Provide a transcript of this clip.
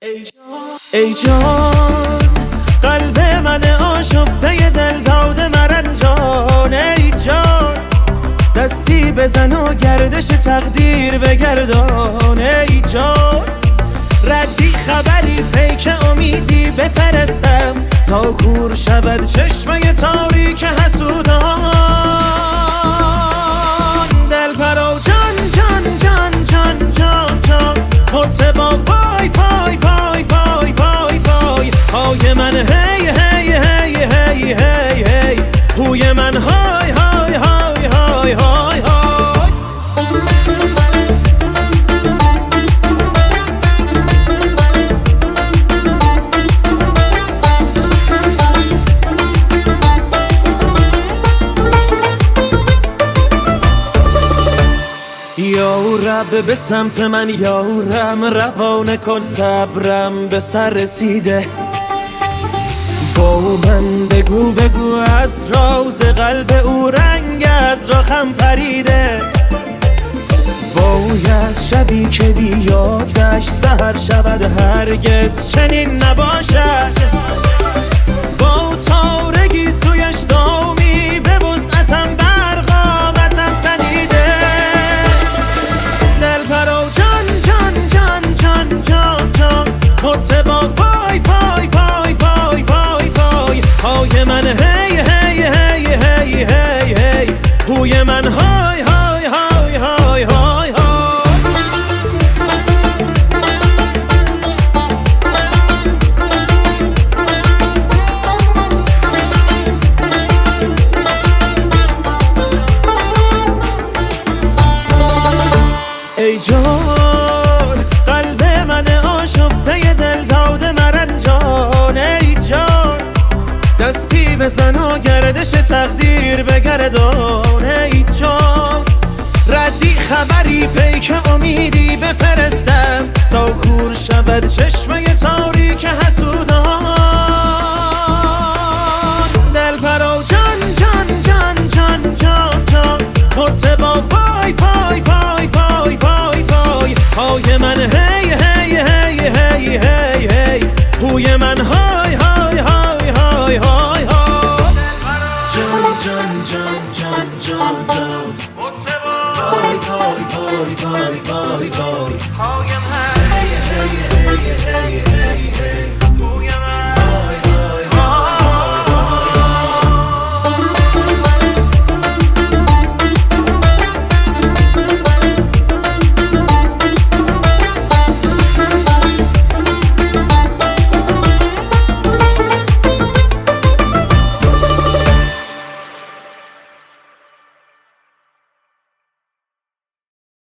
ای جان قلب من آشفته دل داده مرنجان، ای جان دستی بزن و گردش تقدیر بگردان، ای جان ردی خبری پیک امیدی بفرستم تا کور شود چشمه تاریک حسودان. دل پرو جان جان جان جان جان جان مرتبا وای وای وای وای وای وای های من هی هی هی هی هی هی هوی من های های های های های های. یا رب به سمت من یارم، روانه کن صبرم به سر رسیده. با من بگو بگو از راز قلب او رنگ از راخم پریده. وای از شبی که بیادش سحر شود هرگز چنین نباشد. با تارگی سویش دامی به وسعتم برقامتم تنیده. دل پرو جان جان جان جان جان جان مرتبا وای وای وای وای وای وای های من هی هی هی هی هی هی هوی من های های های های های های. ای جان قلب من آشفته دل داده مرنجان، ای جان دستی بزن و گردش تقدیر بگردان، ای جان ردی خبری پیک امیدی بفرستم تا کور شود چشمه